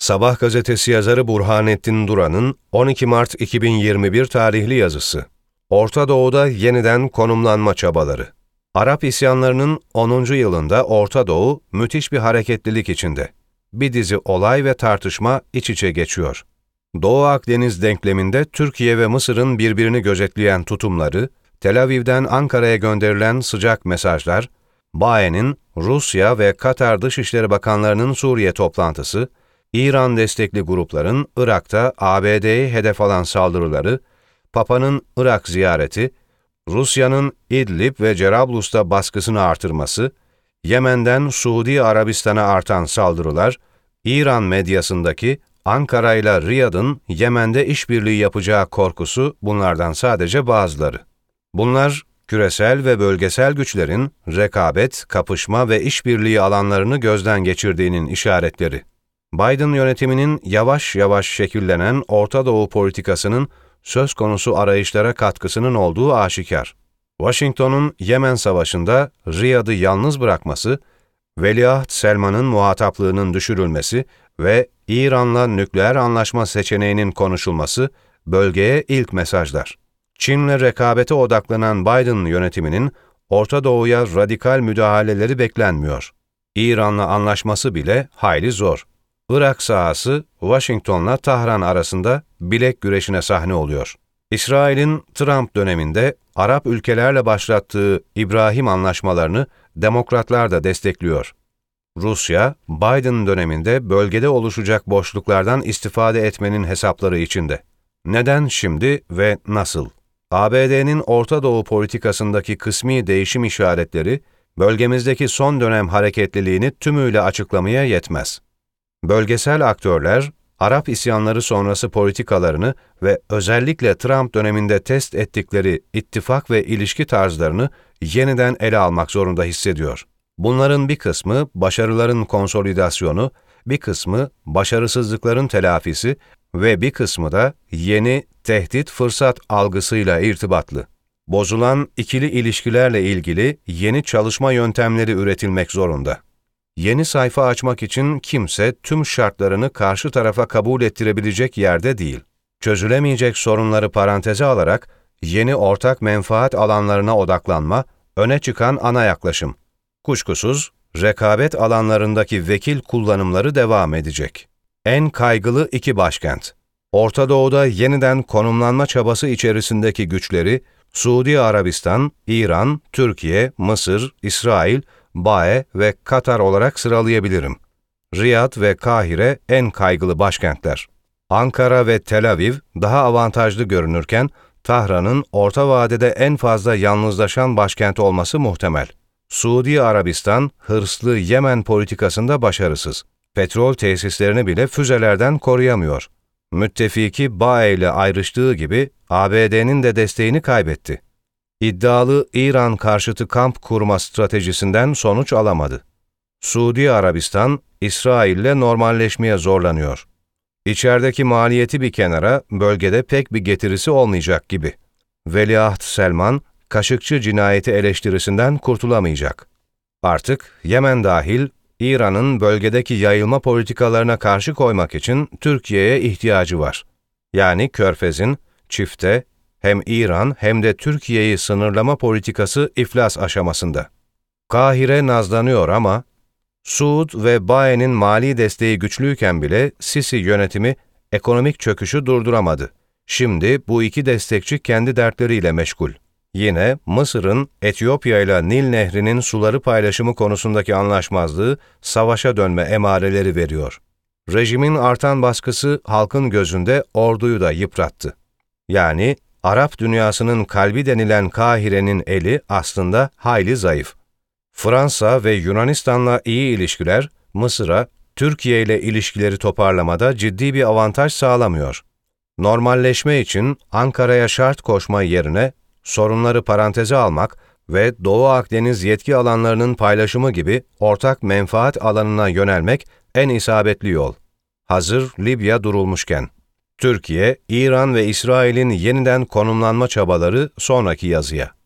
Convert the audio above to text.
Sabah gazetesi yazarı Burhanettin Duran'ın 12 Mart 2021 tarihli yazısı. Orta Doğu'da yeniden konumlanma çabaları. Arap isyanlarının 10. yılında Orta Doğu müthiş bir hareketlilik içinde. Bir dizi olay ve tartışma iç içe geçiyor. Doğu Akdeniz denkleminde Türkiye ve Mısır'ın birbirini gözetleyen tutumları, Tel Aviv'den Ankara'ya gönderilen sıcak mesajlar, BAE'nin Rusya ve Katar Dışişleri Bakanlarının Suriye toplantısı, İran destekli grupların Irak'ta ABD'ye hedef alan saldırıları, Papa'nın Irak ziyareti, Rusya'nın İdlib ve Cerablus'ta baskısını artırması, Yemen'den Suudi Arabistan'a artan saldırılar, İran medyasındaki Ankara ile Riyad'ın Yemen'de işbirliği yapacağı korkusu bunlardan sadece bazıları. Bunlar, küresel ve bölgesel güçlerin rekabet, kapışma ve işbirliği alanlarını gözden geçirdiğinin işaretleri. Biden yönetiminin yavaş yavaş şekillenen Orta Doğu politikasının söz konusu arayışlara katkısının olduğu aşikar. Washington'un Yemen Savaşı'nda Riyad'ı yalnız bırakması, Veliaht Selman'ın muhataplığının düşürülmesi ve İran'la nükleer anlaşma seçeneğinin konuşulması bölgeye ilk mesajlar. Çin'le rekabete odaklanan Biden yönetiminin Orta Doğu'ya radikal müdahaleleri beklenmiyor. İran'la anlaşması bile hayli zor. Irak sahası Washington'la Tahran arasında bilek güreşine sahne oluyor. İsrail'in Trump döneminde Arap ülkelerle başlattığı İbrahim anlaşmalarını Demokratlar da destekliyor. Rusya, Biden döneminde bölgede oluşacak boşluklardan istifade etmenin hesapları içinde. Neden şimdi ve nasıl? ABD'nin Orta Doğu politikasındaki kısmi değişim işaretleri, bölgemizdeki son dönem hareketliliğini tümüyle açıklamaya yetmez. Bölgesel aktörler, Arap isyanları sonrası politikalarını ve özellikle Trump döneminde test ettikleri ittifak ve ilişki tarzlarını yeniden ele almak zorunda hissediyor. Bunların bir kısmı başarıların konsolidasyonu, bir kısmı başarısızlıkların telafisi ve bir kısmı da yeni tehdit-fırsat algısıyla irtibatlı. Bozulan ikili ilişkilerle ilgili yeni çalışma yöntemleri üretilmek zorunda. Yeni sayfa açmak için kimse tüm şartlarını karşı tarafa kabul ettirebilecek yerde değil. Çözülemeyecek sorunları paranteze alarak yeni ortak menfaat alanlarına odaklanma, öne çıkan ana yaklaşım. Kuşkusuz, rekabet alanlarındaki vekil kullanımları devam edecek. En kaygılı iki başkent. Orta Doğu'da yeniden konumlanma çabası içerisindeki güçleri, Suudi Arabistan, İran, Türkiye, Mısır, İsrail, BAE ve Katar olarak sıralayabilirim. Riyad ve Kahire en kaygılı başkentler. Ankara ve Tel Aviv daha avantajlı görünürken, Tahran'ın orta vadede en fazla yalnızlaşan başkent olması muhtemel. Suudi Arabistan, hırslı Yemen politikasında başarısız. Petrol tesislerini bile füzelerden koruyamıyor. Müttefiki BAE ile ayrıştığı gibi ABD'nin de desteğini kaybetti. İddialı İran karşıtı kamp kurma stratejisinden sonuç alamadı. Suudi Arabistan, İsrail'le normalleşmeye zorlanıyor. İçerideki maliyeti bir kenara, bölgede pek bir getirisi olmayacak gibi. Veliaht Selman, Kaşıkçı cinayeti eleştirisinden kurtulamayacak. Artık Yemen dahil, İran'ın bölgedeki yayılma politikalarına karşı koymak için Türkiye'ye ihtiyacı var. Yani Körfez'in, çifte, hem İran hem de Türkiye'yi sınırlama politikası iflas aşamasında. Kahire nazlanıyor ama, Suud ve BAE'nin mali desteği güçlüyken bile Sisi yönetimi ekonomik çöküşü durduramadı. Şimdi bu iki destekçi kendi dertleriyle meşgul. Yine Mısır'ın Etiyopya ile Nil Nehri'nin suları paylaşımı konusundaki anlaşmazlığı savaşa dönme emareleri veriyor. Rejimin artan baskısı halkın gözünde orduyu da yıprattı. Yani Arap dünyasının kalbi denilen Kahire'nin eli aslında hayli zayıf. Fransa ve Yunanistan'la iyi ilişkiler, Mısır'a, Türkiye ile ilişkileri toparlamada ciddi bir avantaj sağlamıyor. Normalleşme için Ankara'ya şart koşma yerine, sorunları paranteze almak ve Doğu Akdeniz yetki alanlarının paylaşımı gibi ortak menfaat alanına yönelmek en isabetli yol. Hazır Libya durulmuşken. Türkiye, İran ve İsrail'in yeniden konumlanma çabaları sonraki yazıya.